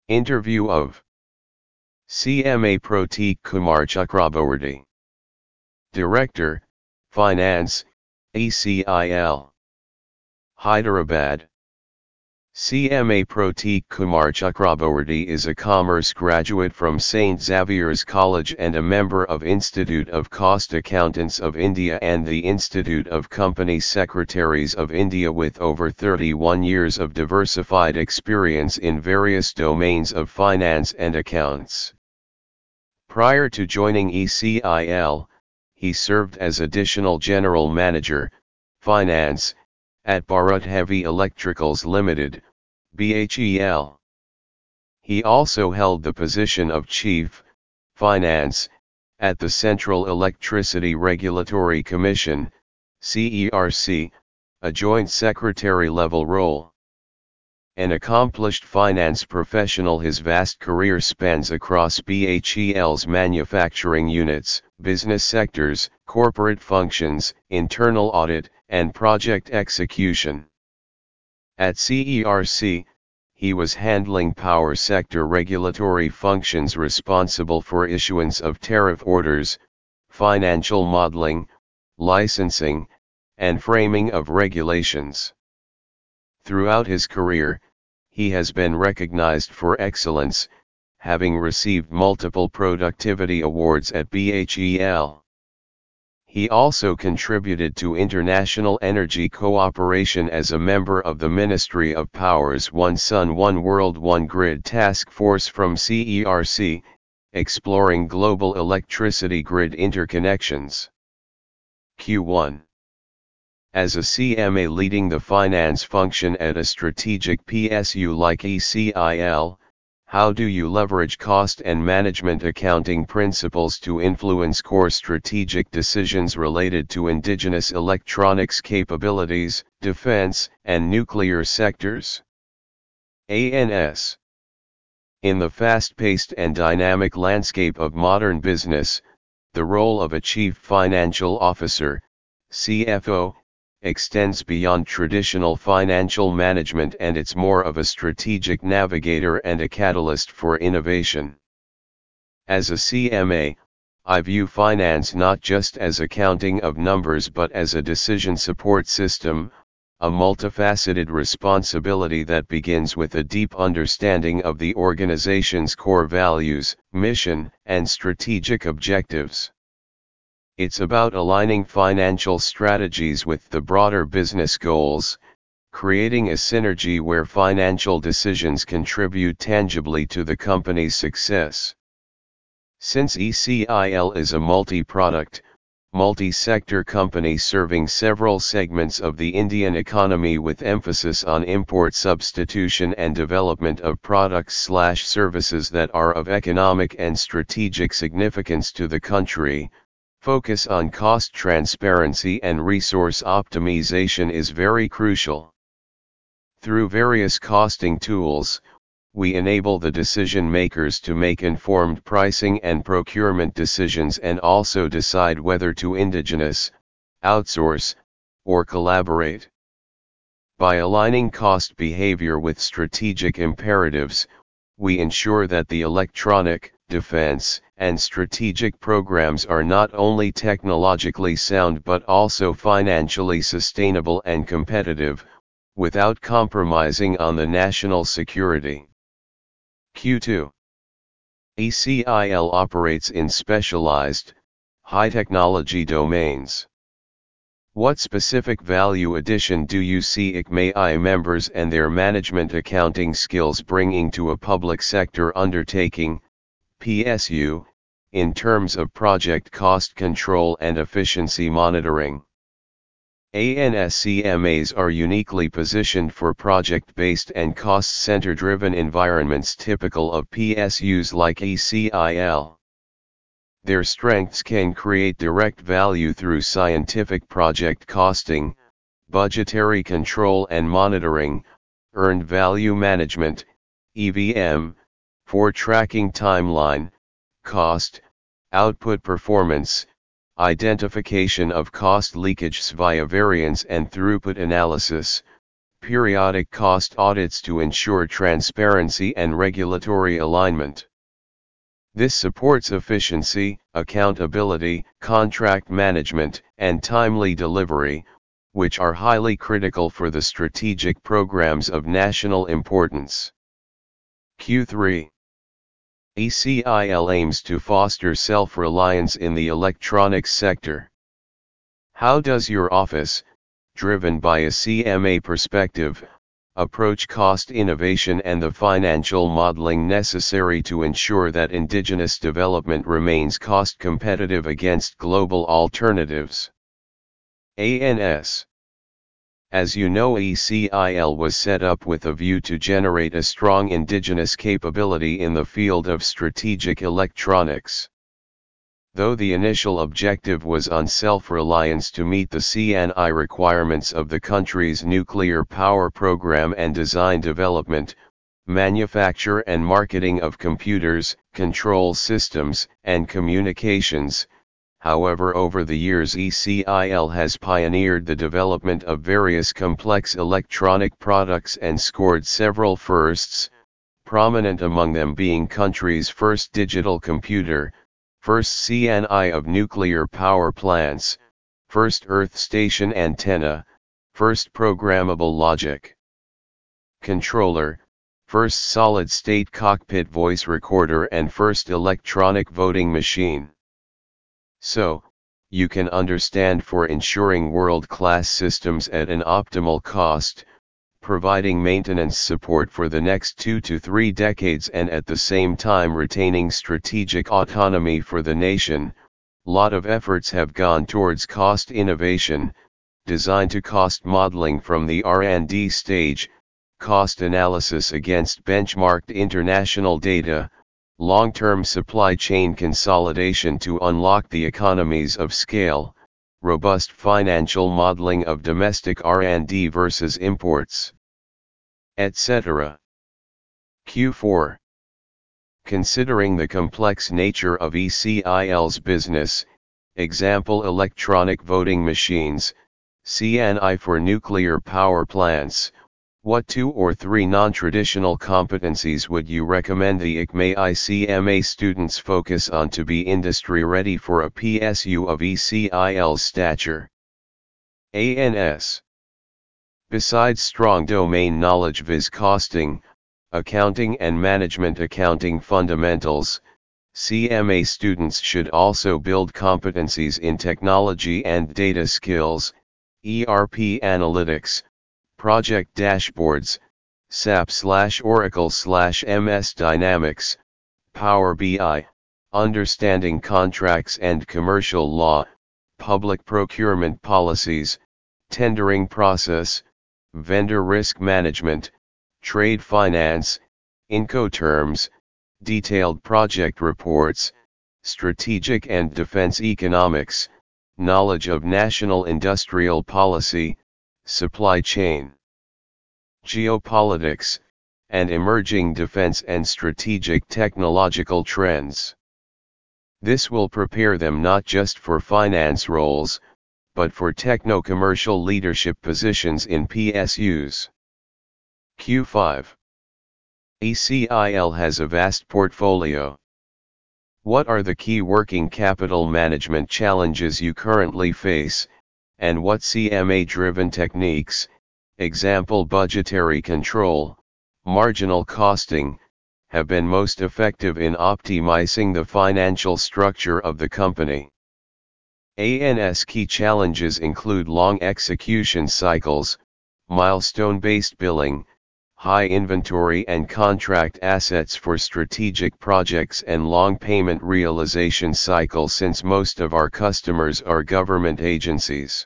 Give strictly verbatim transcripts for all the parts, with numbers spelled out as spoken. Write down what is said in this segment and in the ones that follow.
Interview of C M A Prateek Kumar Chakraborty, Director, Finance, E C I L, Hyderabad. C M A Prateek Kumar Chakraborty is a commerce graduate from Saint Xavier's College and a member of Institute of Cost Accountants of India and the Institute of Company Secretaries of India with over thirty-one years of diversified experience in various domains of finance and accounts. Prior to joining E C I L, he served as Additional General Manager, Finance, at Bharat Heavy Electricals Limited, B H E L. He also held the position of Chief, Finance, at the Central Electricity Regulatory Commission, C E R C, a joint secretary-level role. An accomplished finance professional, his vast career spans across B H E L's manufacturing units, business sectors, corporate functions, internal audit, and project execution. At C E R C, he was handling power sector regulatory functions responsible for issuance of tariff orders, financial modeling, licensing, and framing of regulations. Throughout his career, he has been recognized for excellence, having received multiple productivity awards at B H E L. He also contributed to international energy cooperation as a member of the Ministry of Power's One Sun One World One Grid Task Force from C E R C, exploring global electricity grid interconnections. Q one. As a C M A leading the finance function at a strategic P S U like E C I L, how do you leverage cost and management accounting principles to influence core strategic decisions related to indigenous electronics capabilities, defense, and nuclear sectors? A N S. In the fast-paced and dynamic landscape of modern business, the role of a Chief Financial Officer, C F O, extends beyond traditional financial management, and it's more of a strategic navigator and a catalyst for innovation. As a C M A, I view finance not just as accounting of numbers but as a decision support system, a multifaceted responsibility that begins with a deep understanding of the organization's core values, mission, and strategic objectives. It's about aligning financial strategies with the broader business goals, creating a synergy where financial decisions contribute tangibly to the company's success. Since E C I L is a multi-product, multi-sector company serving several segments of the Indian economy with emphasis on import substitution and development of products/services that are of economic and strategic significance to the country, focus on cost transparency and resource optimization is very crucial. Through various costing tools, we enable the decision makers to make informed pricing and procurement decisions and also decide whether to indigenous, outsource, or collaborate. By aligning cost behavior with strategic imperatives, we ensure that the electronic, defense, and strategic programs are not only technologically sound but also financially sustainable and competitive, without compromising on the national security. Q two. E C I L operates in specialized, high-technology domains. What specific value addition do you see I C M A I members and their management accounting skills bringing to a public sector undertaking, P S U, in terms of project cost control and efficiency monitoring? A N S C M As are uniquely positioned for project-based and cost-center-driven environments typical of P S Us like E C I L. Their strengths can create direct value through scientific project costing, budgetary control and monitoring, earned value management, E V M, for tracking timeline, cost, output performance, identification of cost leakages via variance and throughput analysis, periodic cost audits to ensure transparency and regulatory alignment. This supports efficiency, accountability, contract management, and timely delivery, which are highly critical for the strategic programs of national importance. Q three. E C I L aims to foster self-reliance in the electronics sector. How does your office, driven by a C M A perspective, approach cost innovation and the financial modeling necessary to ensure that indigenous development remains cost competitive against global alternatives? A N S. As you know, E C I L was set up with a view to generate a strong indigenous capability in the field of strategic electronics. Though the initial objective was on self-reliance to meet the C N I requirements of the country's nuclear power program and design development, manufacture and marketing of computers, control systems, and communications, however, over the years E C I L has pioneered the development of various complex electronic products and scored several firsts, prominent among them being country's first digital computer, first C N I of nuclear power plants, first earth station antenna, first programmable logic controller, first solid-state cockpit voice recorder and first electronic voting machine. So, you can understand, for ensuring world-class systems at an optimal cost, providing maintenance support for the next two to three decades and at the same time retaining strategic autonomy for the nation, lot of efforts have gone towards cost innovation, design to cost modeling from the R and D stage, cost analysis against benchmarked international data, long-term supply chain consolidation to unlock the economies of scale, robust financial modeling of domestic R and D versus imports, et cetera. Q four. Considering the complex nature of E C I L's business, example electronic voting machines, C N I for nuclear power plants, what two or three non-traditional competencies would you recommend the I C M A I C M A students focus on to be industry-ready for a P S U of E C I L's stature? A N S. Besides strong domain knowledge viz costing, accounting and management accounting fundamentals, C M A students should also build competencies in technology and data skills, E R P analytics, project dashboards, S A P slash Oracle slash M S Dynamics, Power B I, understanding contracts and commercial law, public procurement policies, tendering process, vendor risk management, trade finance, Incoterms, detailed project reports, strategic and defense economics, knowledge of national industrial policy, supply chain, geopolitics, and emerging defense and strategic technological trends. This will prepare them not just for finance roles, but for techno-commercial leadership positions in P S Us. Q five. E C I L has a vast portfolio. What are the key working capital management challenges you currently face, and what C M A-driven techniques, example budgetary control, marginal costing, have been most effective in optimizing the financial structure of the company? A N S key challenges include long execution cycles, milestone-based billing, high inventory and contract assets for strategic projects, and long payment realization cycle since most of our customers are government agencies.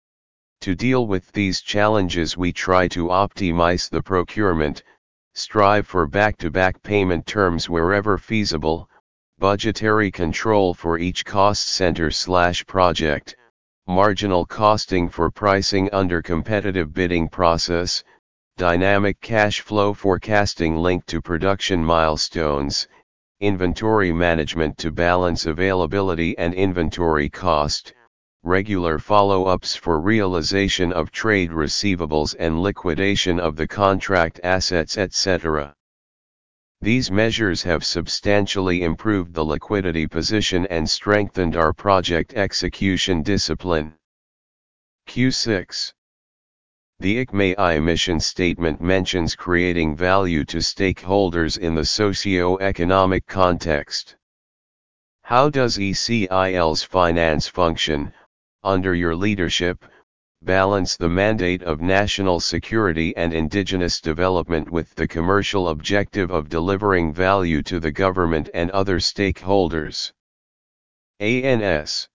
To deal with these challenges, we try to optimize the procurement, strive for back-to-back payment terms wherever feasible, budgetary control for each cost center slash project, marginal costing for pricing under competitive bidding process, dynamic cash flow forecasting linked to production milestones, inventory management to balance availability and inventory cost, regular follow-ups for realization of trade receivables and liquidation of the contract assets, et cetera. These measures have substantially improved the liquidity position and strengthened our project execution discipline. Q six. The I C M E I mission statement mentions creating value to stakeholders in the socio-economic context. How does E C I L's finance function, under your leadership, balance the mandate of national security and indigenous development with the commercial objective of delivering value to the government and other stakeholders? A N S.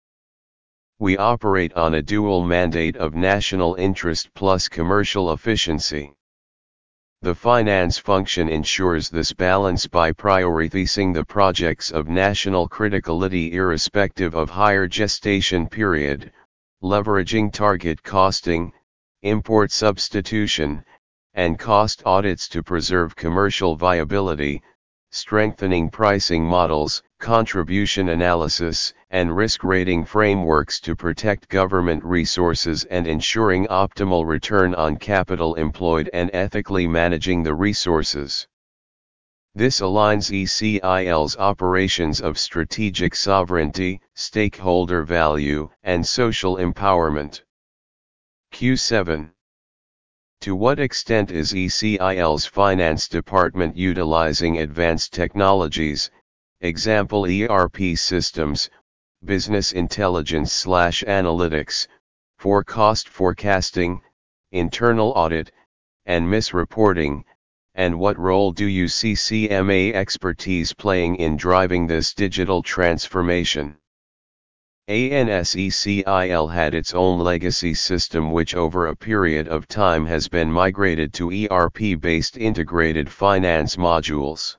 We operate on a dual mandate of national interest plus commercial efficiency. The finance function ensures this balance by prioritizing the projects of national criticality irrespective of higher gestation period, leveraging target costing, import substitution, and cost audits to preserve commercial viability, strengthening pricing models, contribution analysis, and risk rating frameworks to protect government resources and ensuring optimal return on capital employed and ethically managing the resources. This aligns E C I L's operations of strategic sovereignty, stakeholder value, and social empowerment. Q seven. To what extent is E C I L's finance department utilizing advanced technologies, example E R P systems, business intelligence/analytics, for cost forecasting, internal audit, and misreporting? And what role do you see C M A expertise playing in driving this digital transformation? A N S E C I L had its own legacy system which over a period of time has been migrated to E R P-based integrated finance modules.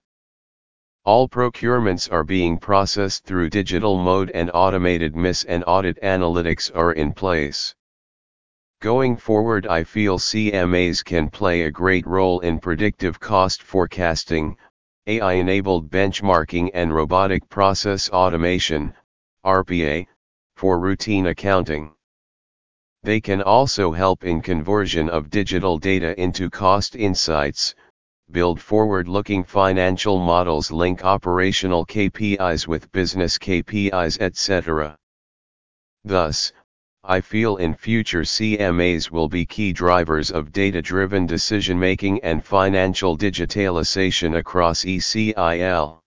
All procurements are being processed through digital mode and automated M I S and audit analytics are in place. Going forward, I feel C M As can play a great role in predictive cost forecasting, A I-enabled benchmarking and robotic process automation, R P A, for routine accounting. They can also help in conversion of digital data into cost insights, build forward-looking financial models, link operational K P Is with business K P Is, et cetera. Thus, I feel in future C M As will be key drivers of data-driven decision-making and financial digitalization across E C I L.